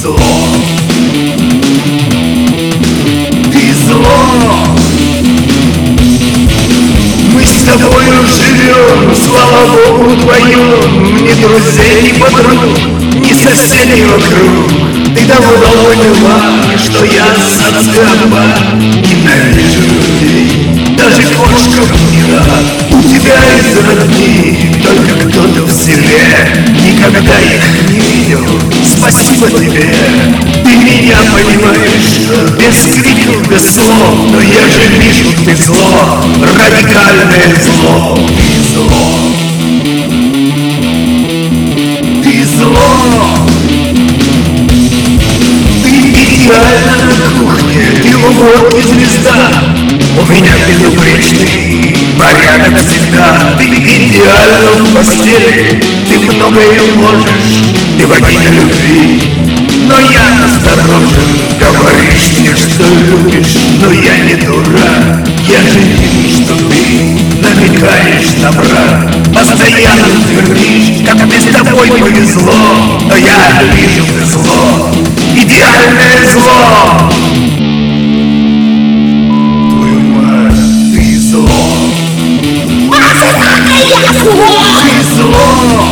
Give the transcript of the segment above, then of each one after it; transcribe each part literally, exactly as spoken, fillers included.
зло, ты зло. Мы с тобою живем, слава Богу, вдвоем. Ни друзей, ни подруг, ни соседей вокруг. Ты давно поняла, что я социопат. Ненавижу людей, даже кошкам не рад. У тебя из родни только кто-то в селе. Никогда их не видел, спасибо тебе. Ты меня понимаешь, без криков, без слов. Но я же вижу, ты зло, радикальное зло. Ты зло, ты зло. Ты идеально на кухне, ты в уборке звезда. У меня безупречный порядок всегда. Ты идеально в постели, ты многое можешь, ты богиня любви. Но я осторожен, говоришь мне, что любишь, но я не дурак. Я же вижу, что ты намекаешь на брак. Постоянно твердишь, как мне с тобой повезло. Но я вижу, ты зло, идеальное зло. Твою мать, ты зло. Ты зло.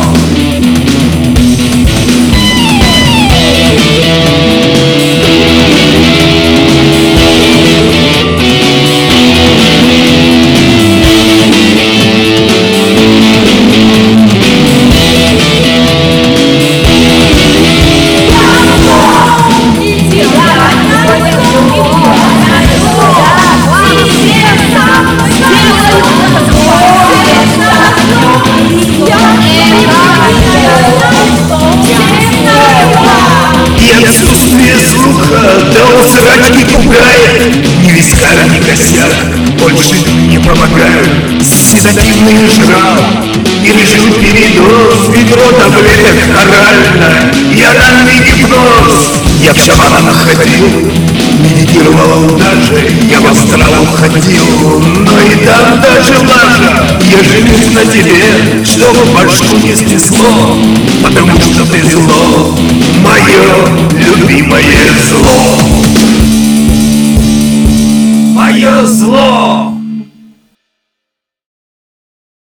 Отсутствие слуха до усрачки пугает. Ни вискарь, ни косяк больше не помогают. Седативный жрал или жил передоз. Ведро таблеток орально, я ранный гипноз. Я в шаманах ходил, медитировал даже. Я в астрал уходил, но и там даже лажа. Я женюсь на тебе, чтобы башку не снесло. Потому что ты зло, мое любимое зло. Мое зло.